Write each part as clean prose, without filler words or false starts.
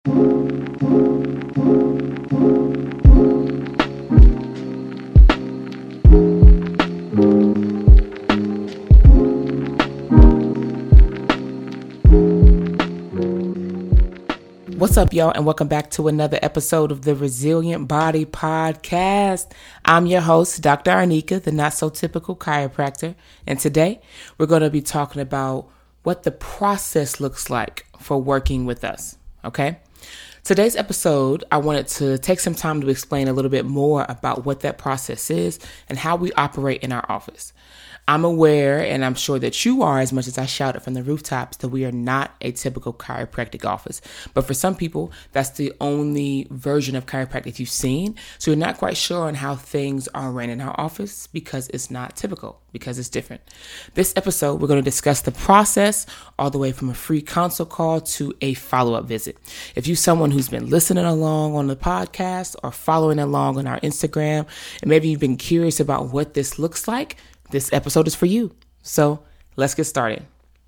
What's up, y'all, and welcome back to another episode of the Resilient Body Podcast. I'm your host, Dr. Arnika, the not-so-typical chiropractor, and today we're going to be talking about what the process looks like for working with us, okay? Today's episode, I wanted to take some time to explain a little bit more about what that process is and how we operate in our office. I'm aware, and I'm sure that you are, as much as I shout it from the rooftops, that we are not a typical chiropractic office. But for some people, that's the only version of chiropractic you've seen. So you're not quite sure on how things are ran in our office because it's not typical, because it's different. This episode, we're going to discuss the process all the way from a free consult call to a follow-up visit. If you're someone who's been listening along on the podcast or following along on our Instagram, and maybe you've been curious about what this looks like, this episode is for you. So let's get started.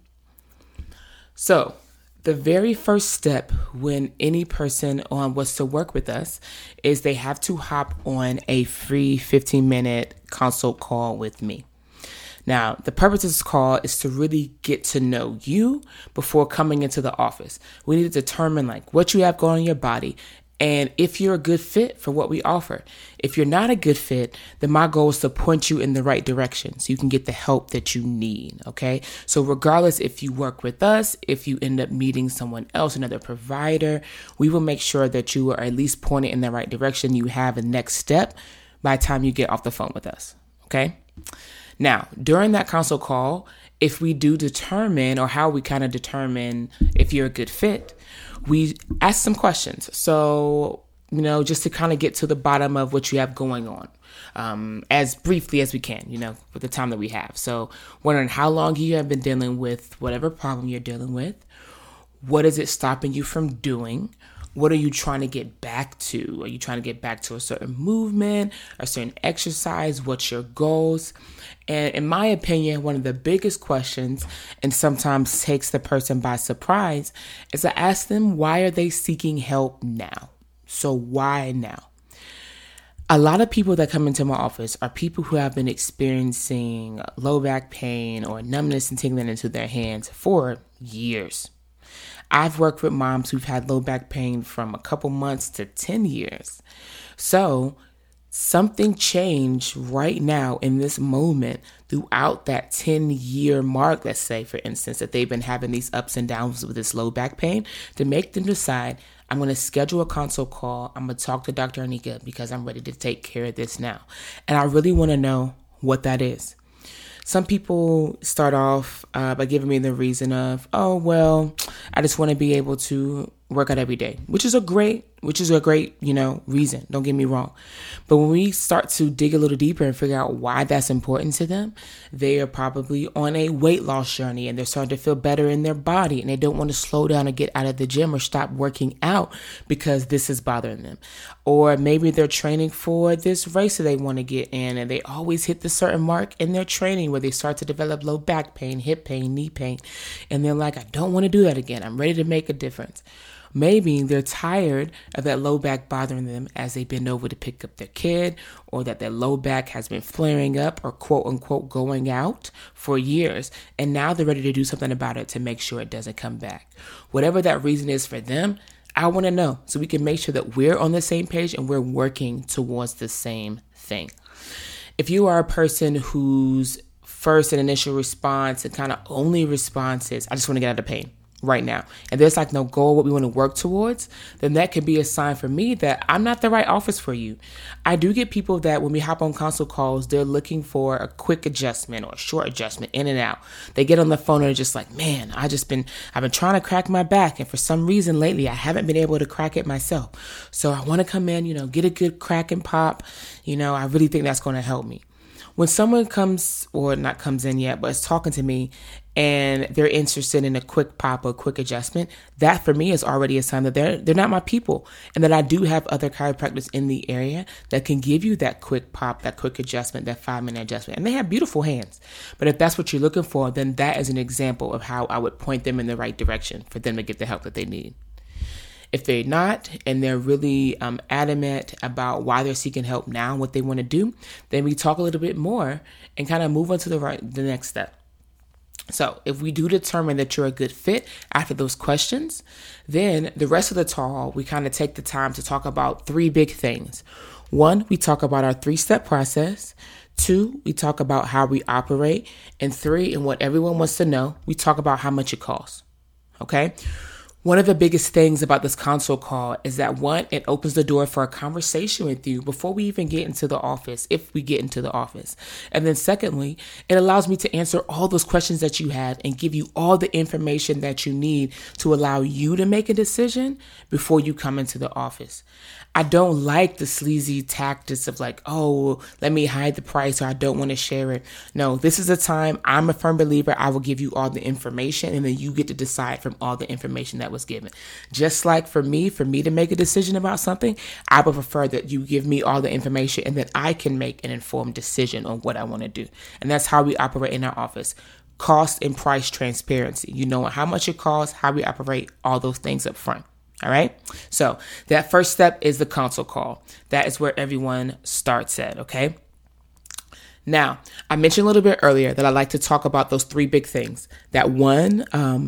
So the very first step when any person was to work with us is they have to hop on a free 15-minute consult call with me. Now, the purpose of this call is to really get to know you before coming into the office. We need to determine what you have going on in your body and if you're a good fit for what we offer. If you're not a good fit, then my goal is to point you in the right direction so you can get the help that you need, okay? So regardless if you work with us, if you end up meeting someone else, another provider, we will make sure that you are at least pointed in the right direction. You have a next step by the time you get off the phone with us, okay? Now, during that consult call, if we do determine, or how we kind of determine if you're a good fit, we ask some questions. So, just to kind of get to the bottom of what you have going on, as briefly as we can, with the time that we have. So, wondering how long you have been dealing with whatever problem you're dealing with. What is it stopping you from doing? What are you trying to get back to? Are you trying to get back to a certain movement, a certain exercise? What's your goals? And in my opinion, one of the biggest questions, and sometimes takes the person by surprise, is to ask them, why are they seeking help now? So why now? A lot of people that come into my office are people who have been experiencing low back pain or numbness and tingling into their hands for years. I've worked with moms who've had low back pain from a couple months to 10 years. So something changed right now in this moment throughout that 10-year mark, let's say, for instance, that they've been having these ups and downs with this low back pain, to make them decide, I'm going to schedule a consult call. I'm going to talk to Dr. Arnika because I'm ready to take care of this now. And I really want to know what that is. Some people start off by giving me the reason of, I just want to be able to work out every day, which is a great, reason. Don't get me wrong. But when we start to dig a little deeper and figure out why that's important to them, they are probably on a weight loss journey and they're starting to feel better in their body and they don't want to slow down or get out of the gym or stop working out because this is bothering them. Or maybe they're training for this race that they want to get in and they always hit the certain mark in their training where they start to develop low back pain, hip pain, knee pain. And they're like, I don't want to do that again. I'm ready to make a difference. Maybe they're tired of that low back bothering them as they bend over to pick up their kid, or that their low back has been flaring up or quote unquote going out for years. And now they're ready to do something about it to make sure it doesn't come back. Whatever that reason is for them, I want to know so we can make sure that we're on the same page and we're working towards the same thing. If you are a person whose first and initial response and kind of only response is, I just want to get out of pain right now, and there's no goal what we want to work towards, then that could be a sign for me that I'm not the right office for you. I do get people that when we hop on consult calls, they're looking for a quick adjustment or a short adjustment in and out. They get on the phone and they're just like, man, I've been trying to crack my back, and for some reason lately I haven't been able to crack it myself. So I want to come in, get a good crack and pop. I really think that's going to help me. When someone comes, or not comes in yet, but is talking to me and they're interested in a quick pop or quick adjustment, that for me is already a sign that they're not my people, and that I do have other chiropractors in the area that can give you that quick pop, that quick adjustment, that 5-minute adjustment. And they have beautiful hands. But if that's what you're looking for, then that is an example of how I would point them in the right direction for them to get the help that they need. If they're not, and they're really adamant about why they're seeking help now, what they want to do, then we talk a little bit more and kind of move on to the next step. So if we do determine that you're a good fit after those questions, then the rest of the talk, we kind of take the time to talk about three big things. One, we talk about our 3-step process. 2, we talk about how we operate. And 3, and what everyone wants to know, we talk about how much it costs. Okay? One of the biggest things about this consult call is that 1, it opens the door for a conversation with you before we even get into the office, if we get into the office. And then secondly, it allows me to answer all those questions that you have and give you all the information that you need to allow you to make a decision before you come into the office. I don't like the sleazy tactics of like, oh, let me hide the price or I don't want to share it. No, this is a time I'm a firm believer. I will give you all the information and then you get to decide from all the information that was given. Just like for me to make a decision about something, I would prefer that you give me all the information and that I can make an informed decision on what I want to do. And that's how we operate in our office. Cost and price transparency. You know how much it costs, how we operate, all those things up front. All right. So that first step is the consult call. That is where everyone starts at. Okay. Now, I mentioned a little bit earlier that I like to talk about those 3 big things. That one,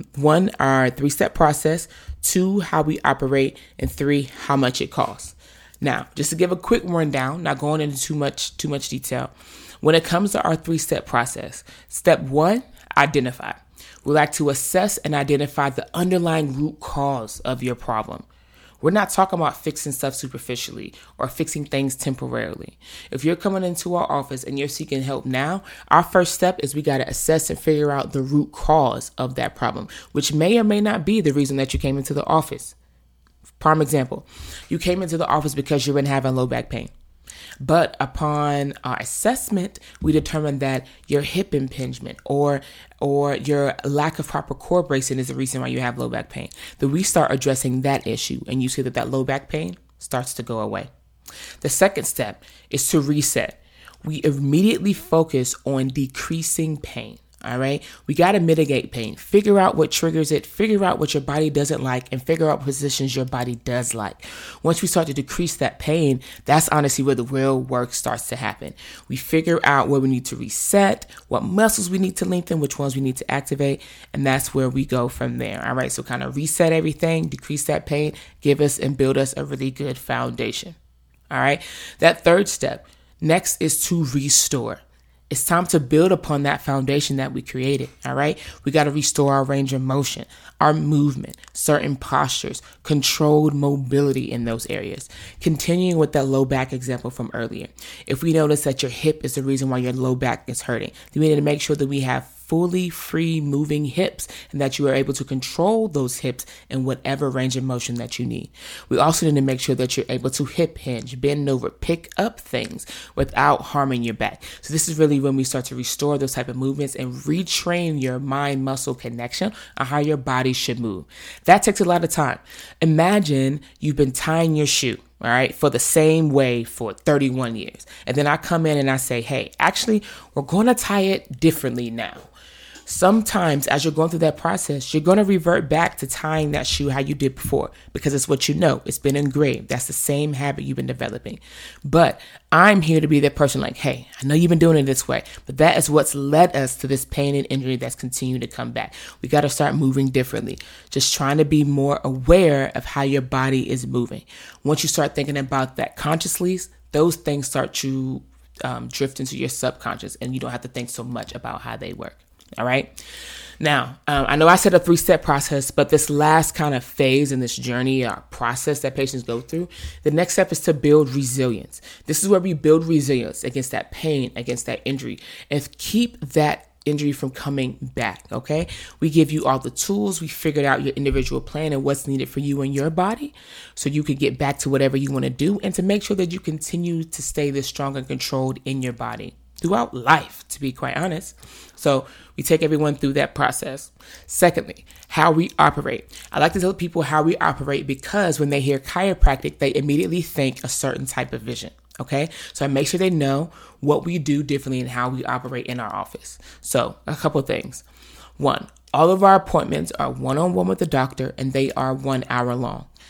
our 3-step process. 2, how we operate. And 3, how much it costs. Now, just to give a quick rundown, not going into too much detail. When it comes to our 3-step process, step 1, identify. We like to assess and identify the underlying root cause of your problem. We're not talking about fixing stuff superficially or fixing things temporarily. If you're coming into our office and you're seeking help now, our first step is we got to assess and figure out the root cause of that problem, which may or may not be the reason that you came into the office. Prime example, you came into the office because you've been having low back pain. But upon our assessment, we determined that your hip impingement or your lack of proper core bracing is the reason why you have low back pain. Then we start addressing that issue and you see that low back pain starts to go away. The second step is to reset. We immediately focus on decreasing pain. All right. We got to mitigate pain, figure out what triggers it, figure out what your body doesn't like, and figure out positions your body does like. Once we start to decrease that pain, that's honestly where the real work starts to happen. We figure out where we need to reset, what muscles we need to lengthen, which ones we need to activate. And that's where we go from there. All right. So kind of reset everything, decrease that pain, give us and build us a really good foundation. All right. That third step next is to restore. It's time to build upon that foundation that we created, all right? We got to restore our range of motion, our movement, certain postures, controlled mobility in those areas. Continuing with that low back example from earlier. If we notice that your hip is the reason why your low back is hurting, then we need to make sure that we have fully free moving hips and that you are able to control those hips in whatever range of motion that you need. We also need to make sure that you're able to hip hinge, bend over, pick up things without harming your back. So this is really when we start to restore those type of movements and retrain your mind-muscle connection on how your body should move. That takes a lot of time. Imagine you've been tying your shoe, all right, for the same way for 31 years. And then I come in and I say, hey, actually, we're going to tie it differently now. Sometimes as you're going through that process, you're going to revert back to tying that shoe how you did before because it's what you know. It's been engraved. That's the same habit you've been developing. But I'm here to be that person like, hey, I know you've been doing it this way, but that is what's led us to this pain and injury that's continuing to come back. We got to start moving differently. Just trying to be more aware of how your body is moving. Once you start thinking about that consciously, those things start to drift into your subconscious and you don't have to think so much about how they work. All right. Now, I know I said a 3-step process, but this last kind of phase in this journey or process that patients go through, the next step is to build resilience. This is where we build resilience against that pain, against that injury, and keep that injury from coming back. Okay. We give you all the tools. We figured out your individual plan and what's needed for you and your body so you could get back to whatever you want to do and to make sure that you continue to stay this strong and controlled in your body throughout life, to be quite honest. So we take everyone through that process. Secondly, how we operate. I like to tell people how we operate because when they hear chiropractic, they immediately think a certain type of vision. Okay, so I make sure they know what we do differently and how we operate in our office. So a couple of things. 1, all of our appointments are one-on-one with the doctor and they are 1 hour long.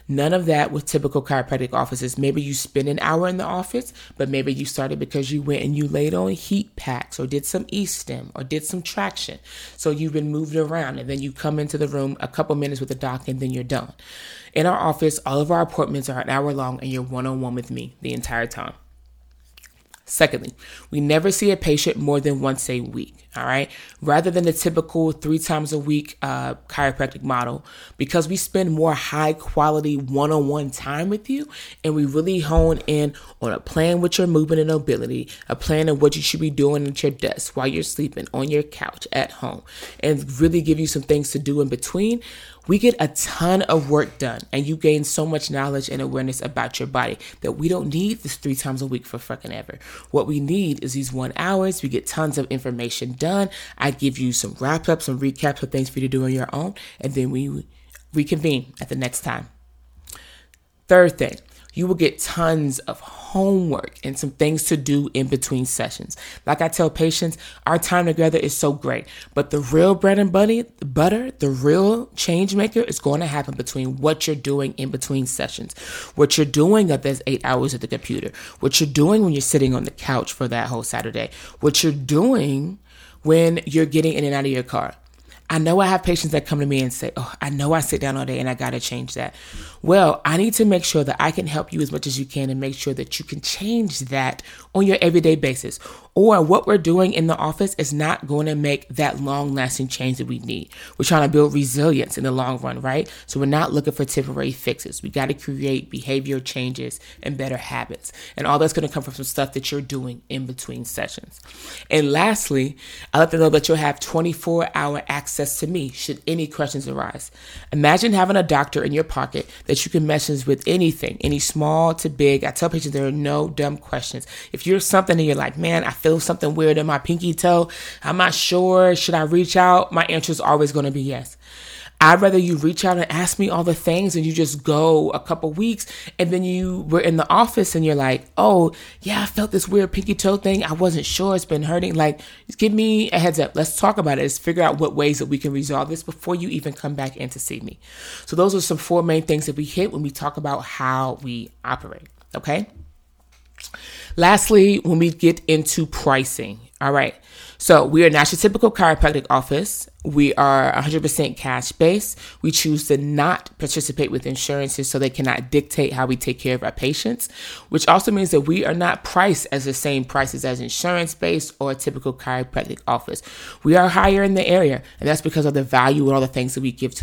None of that with typical chiropractic offices. Maybe you spend an hour in the office, but maybe you started because you went and you laid on heat packs or did some E-stim or did some traction. So you've been moved around, and then you come into the room a couple minutes with the doc and then you're done. In our office, all of our appointments are an hour long and you're one-on-one with me the entire time. Secondly, we never see a patient more than once a week, all right? Rather than the typical 3 times a week chiropractic model, because we spend more high quality one-on-one time with you, and we really hone in on a plan with your movement and mobility, a plan of what you should be doing at your desk while you're sleeping, on your couch, at home, and really give you some things to do in between. We get a ton of work done, and you gain so much knowledge and awareness about your body that we don't need this 3 times a week for fucking ever. What we need is these 1 hours. We get tons of information done. I give you some wrap-ups, some recaps of things for you to do on your own, and then we reconvene at the next time. Third thing, you will get tons of homework and some things to do in between sessions. Like I tell patients, our time together is so great, but the real bread and butter, the real change maker is going to happen between what you're doing in between sessions, what you're doing at those 8 hours at the computer, what you're doing when you're sitting on the couch for that whole Saturday, what you're doing when you're getting in and out of your car. I know I have patients that come to me and say, oh, I know I sit down all day and I got to change that. Well, I need to make sure that I can help you as much as you can and make sure that you can change that on your everyday basis. Or what we're doing in the office is not going to make that long-lasting change that we need. We're trying to build resilience in the long run, right? So we're not looking for temporary fixes. We got to create behavior changes and better habits. And all that's going to come from some stuff that you're doing in between sessions. And lastly, I let them know that you'll have 24-hour access to me should any questions arise. Imagine having a doctor in your pocket that you can message with anything, any small to big. I tell patients there are no dumb questions. If you're something and you're like, man, I feel something weird in my pinky toe, I'm not sure, should I reach out? My answer is always going to be yes. I'd rather you reach out and ask me all the things and you just go a couple weeks and then you were in the office and you're like, oh, yeah, I felt this weird pinky toe thing. I wasn't sure. It's been hurting. Like, just give me a heads up. Let's talk about it. Let's figure out what ways that we can resolve this before you even come back in to see me. So those are some 4 main things that we hit when we talk about how we operate. Okay. Lastly, when we get into pricing, all right. So we are not your typical chiropractic office. We are 100% cash based. We choose to not participate with insurances so they cannot dictate how we take care of our patients, which also means that we are not priced as the same prices as insurance based or a typical chiropractic office. We are higher in the area, and that's because of the value and all the things that we give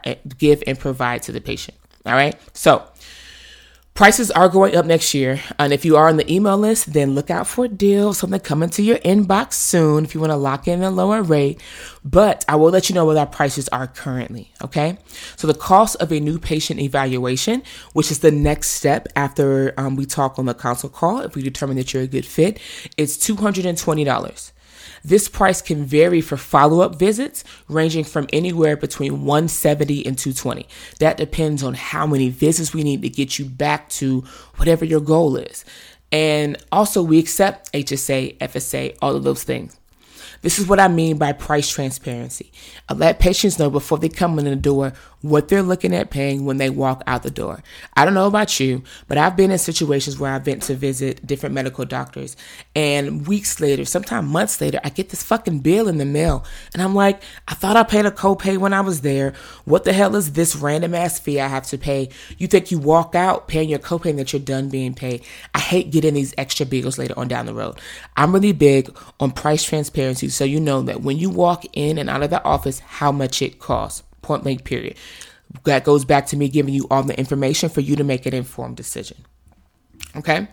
and provide to the patient. All right. So prices are going up next year, and if you are on the email list, then look out for deals, something coming to your inbox soon if you want to lock in a lower rate. But I will let you know what our prices are currently, okay? So the cost of a new patient evaluation, which is the next step after we talk on the consult call, if we determine that you're a good fit, is $220. This price can vary for follow-up visits, ranging from anywhere between $170 and $220. That depends on how many visits we need to get you back to whatever your goal is. And also, we accept HSA, FSA, all of those things. This is what I mean by price transparency. I let patients know before they come in the door what they're looking at paying when they walk out the door. I don't know about you, but I've been in situations where I've been to visit different medical doctors, and weeks later, sometimes months later, I get this fucking bill in the mail, and I'm like, I thought I paid a copay when I was there. What the hell is this random ass fee I have to pay? You think you walk out paying your copay and that you're done being paid. I hate getting these extra bills later on down the road. I'm really big on price transparency, so you know that when you walk in and out of the office, how much it costs. Point blank, period. That goes back to me giving you all the information for you to make an informed decision. Okay.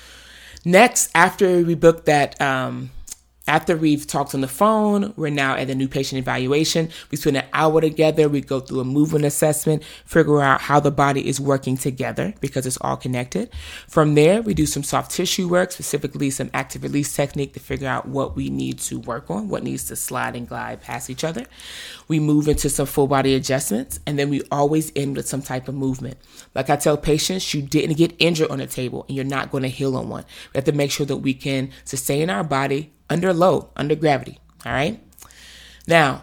Next, after we book that, after we've talked on the phone, we're now at the new patient evaluation. We spend an hour together. We go through a movement assessment, figure out how the body is working together because it's all connected. From there, we do some soft tissue work, specifically some active release technique to figure out what we need to work on, what needs to slide and glide past each other. We move into some full body adjustments, and then we always end with some type of movement. Like I tell patients, you didn't get injured on a table and you're not going to heal on one. We have to make sure that we can sustain our body under load, under gravity. All right. Now,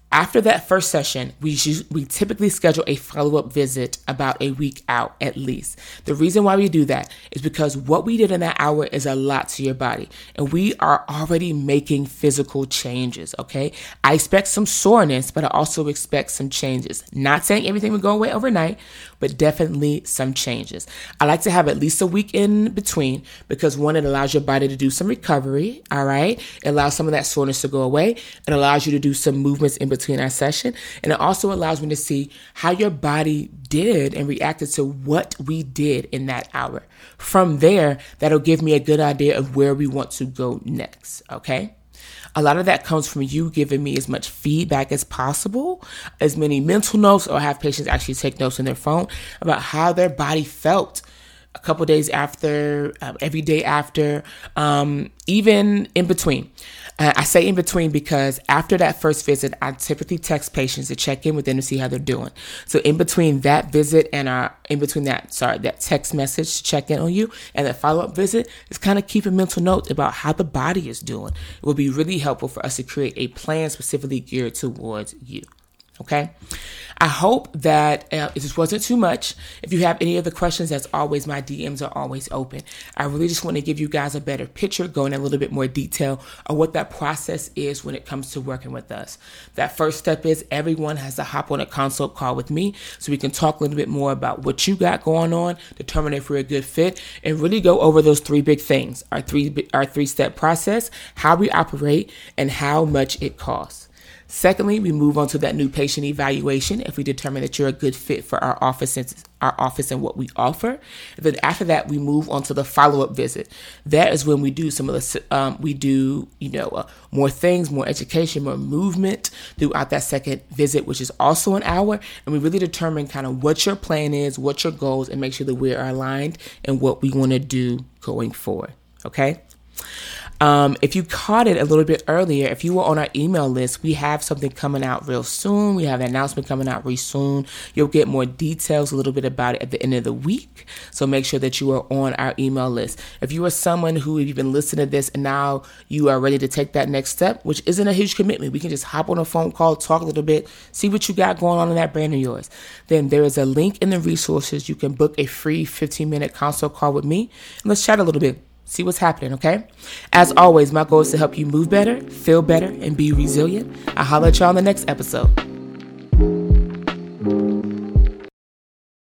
After that first session, we typically schedule a follow-up visit about a week out at least. The reason why we do that is because what we did in that hour is a lot to your body, and we are already making physical changes, okay? I expect some soreness, but I also expect some changes. Not saying everything will go away overnight, but definitely some changes. I like to have at least a week in between because one, it allows your body to do some recovery, all right? It allows some of that soreness to go away. It allows you to do some movements in between our session. And it also allows me to see how your body did and reacted to what we did in that hour. From there, that'll give me a good idea of where we want to go next, okay? A lot of that comes from you giving me as much feedback as possible, as many mental notes, or have patients actually take notes on their phone about how their body felt a couple days after, every day after, even in between. I say in between because after that first visit, I typically text patients to check in with them to see how they're doing. So in between that visit and that text message to check in on you and that follow-up visit is kind of keeping mental notes about how the body is doing. It will be really helpful for us to create a plan specifically geared towards you. Okay. I hope that this wasn't too much. If you have any other questions, as always, my DMs are always open. I really just want to give you guys a better picture, go in a little bit more detail of what that process is when it comes to working with us. That first step is everyone has to hop on a consult call with me so we can talk a little bit more about what you got going on, determine if we're a good fit, and really go over those three big things, our three-step process, how we operate, and how much it costs. Secondly, we move on to that new patient evaluation if we determine that you're a good fit for our office and what we offer. And then after that, we move on to the follow-up visit. That is when we do some of the, more things, more education, more movement throughout that second visit, which is also an hour. And we really determine kind of what your plan is, what your goals, and make sure that we are aligned in what we want to do going forward. Okay. If you caught it a little bit earlier, if you were on our email list, we have something coming out real soon. We have an announcement coming out real soon. You'll get more details a little bit about it at the end of the week. So make sure that you are on our email list. If you are someone who, if you've been listening to this and now you are ready to take that next step, which isn't a huge commitment, we can just hop on a phone call, talk a little bit, see what you got going on in that brand of yours. Then there is a link in the resources. You can book a free 15-minute consult call with me and let's chat a little bit. See what's happening, okay? As always, my goal is to help you move better, feel better, and be resilient. I'll holler at y'all on the next episode.